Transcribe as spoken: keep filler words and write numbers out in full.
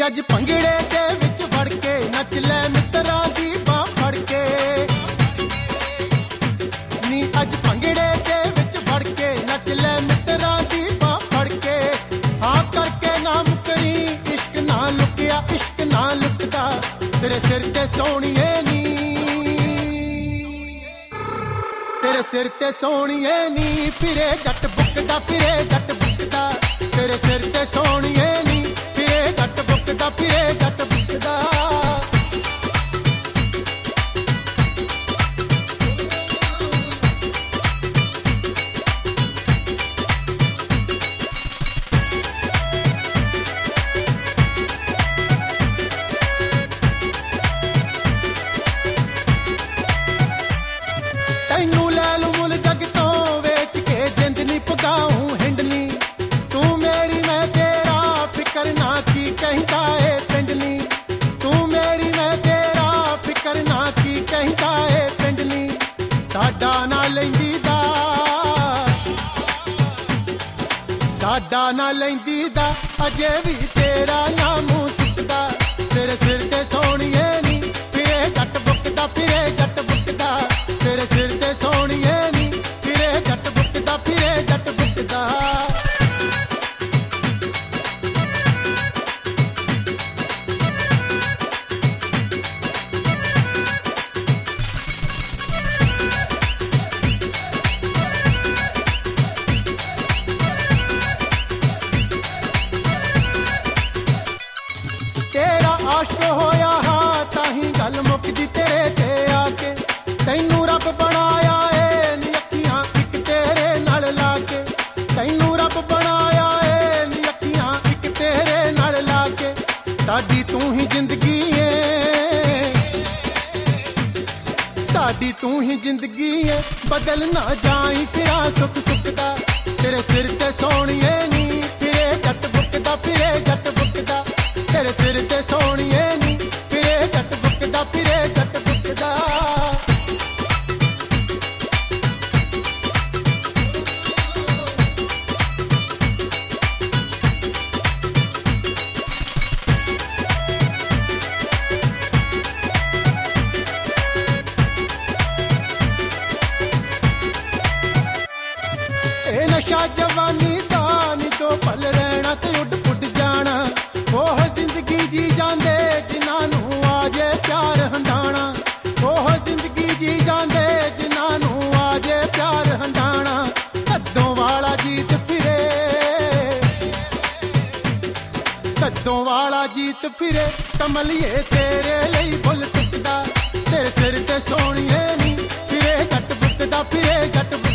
ਅੱਜ ਭੰਗੜੇ ਦੇ ਵਿੱਚ ਵੜ ਕੇ ਨੱਚ ਲੈ ਮਿੱਤਰਾਂ ਦੀ ਬਾਂਹ ਫੜ ਕੇ ਨੀ ਅੱਜ ਭੰਗੜੇ ਦੇ ਵਿੱਚ ਵੜ ਕੇ ਨੱਚ ਲੈ ਮਿੱਤਰਾਂ ਦੀ ਬਾਂਹ ਫੜ ਕੇ ਹਾਂ ਕਰਕੇ ਨਾ ਮੁਕਰੀ ਇਸ਼ਕ ਨਾ ਲੁਕਿਆ ਇਸ਼ਕ ਨਾ ਲੁਕਦਾ ਤੇਰੇ ਸਿਰ ਤੇ ਸੋਹਣੀਏ ਨੀ ਤੇਰੇ ਸਿਰ ਤੇ ਸੋਹਣੀਏ ਨੀ ਫਿਰੇ ਜੱਟ ਬੁੱਕਦਾ ਫਿਰੇ ਜੱਟ ਬੁੱਕਦਾ ਤੇਰੇ ਸਿਰ ਤੇ ਸੋਹਣੀਏ ਨੀ ਫਿਰੇ ਜੱਟ ਬੁੱਕਦਾ ਫਿਰੇ ਜੱਟ ਬੁੱਕਦਾ ਤੈਨੂੰ ਲੈ ਲੂ ਮੁੱਲ ਜੱਗ ਤੋਂ ਵੇਚ ਕੇ ਜਿੰਦ ਨੀ ਪਗਾਉਂ ਹਿੰਡਨੀ ਤੂੰ ਮੇਰੀ ਮੈਂ ਤੇਰਾ ਫਿਕਰ ਨਾ ਕੀ ਕਹਿੰਦਾ ਏ ਪਿੰਡਨੀ ਤੂੰ ਮੇਰੀ ਮੈਂ ਤੇਰਾ ਫਿਕਰ ਨਾ ਕੀ ਕਹਿੰਦਾ ਏ ਪਿੰਡਨੀ ਸਾਡਾ ਨਾ ਲੈਂਦੀ ਦਾ ਸਾਡਾ ਨਾ ਲੈਂਦੀ ਦਾ ਅਜੇ ਵੀ ਤੇਰਾ ਨਾ ਮੂੰਹ ਸੁੱਕਦਾ ਤੇਰੇ ਸਿਰ ਤੇ ਸੋਹਣੀਏ ਨੀ ਫਿਰੇ ਜੱਟ ਬੁੱਕਦਾ ਫਿਰੇ ਜੱਟ ਬੁੱਕਦਾ ਤੇਰੇ ਸਿਰ ਤੇ ਸੋਹਣੀਏ ਨੀ ਫਿਰੇ ਜੱਟ ਬੁੱਕਦਾ ਫਿਰੇ ਜੱਟ ਬੁੱਕਦਾ ਤੇਰਾ ਆਸ਼ਕ ਹੋਇਆ ਹਾਂ ਤਾਂ ਹੀ ਗੱਲ ਮੁੱਕਦੀ ਤੇਰੇ ਤੇ ਆ ਕੇ ਤੈਨੂੰ ਰੱਬ ਬਣਾਇਆ ਏ ਨੀ ਅੱਖੀਆਂ ਇੱਕ ਤੇਰੇ ਨਾਲ ਲਾ ਕੇ ਤੈਨੂੰ ਰੱਬ ਬਣਾਇਆ ਏ ਨੀ ਅੱਖੀਆਂ ਇੱਕ ਤੇਰੇ ਨਾਲ ਲਾ ਕੇ ਸਾਡੀ ਤੂੰ ਹੀ ਜ਼ਿੰਦਗੀ ਏ ਸਾਡੀ ਤੂੰ ਹੀ ਜ਼ਿੰਦਗੀ ਏ ਬਦਲ ਨਾ ਜਾਈ ਫਿਰਾਂ ਸੁੱਖ ਸੁੱਖਦਾ ਤੇਰੇ ਸਿਰ ਤੇ ਸੋਹਣੀਏ ਨੀ ਫਿਰੇ ਜੱਟ ਬੁੱਕਦਾ ਫਿਰੇ ਜੱਟ ਬੁੱਕਦਾ ਤੇਰੇ ਸਿਰ ਤੇ ਸੋਹਣੀਏ ਨੀ ਫਿਰੇ ਜੱਟ ਬੁੱਕਦਾ ਫਿਰੇ ਜੱਟ ਬੁੱਕਦਾ ਇਹ ਨਸ਼ਾ ਜਵਾਨੀ ਦਾ ਨੀ ਦੋ ਪਲ ਰਹਿਣਾ ਤੇ ਉੱਡ ਪੁੱਡ ਜਾਣਾ ਉਹ ਜ਼ਿੰਦਗੀ ਜੀ ਜਾਂਦੇ ਜਿਨ੍ਹਾਂ ਨੂੰ ਆਜੇ ਪਿਆਰ ਹੰਡਾਣਾ ਉਹ ਜ਼ਿੰਦਗੀ ਜੀ ਜਾਂਦੇ ਜਿਨ੍ਹਾਂ ਨੂੰ ਆਜੇ ਪਿਆਰ ਹੰਡਾਣਾ ਕੱਦੋਂ ਵਾਲਾ ਜੀਤ ਫਿਰੇ ਕੱਦੋਂ ਵਾਲਾ ਜੀਤ ਫਿਰੇ ਕਮਲੀਏ ਤੇਰੇ ਲਈ ਫੁੱਲ ਟੁੱਟਦਾ ਤੇਰੇ ਸਿਰ ਤੇ ਸੋਹਣੀਏ ਨੀ ਫਿਰੇ ਜੱਟ ਬੁੱਕਦਾ ਫਿਰੇ ਜੱਟ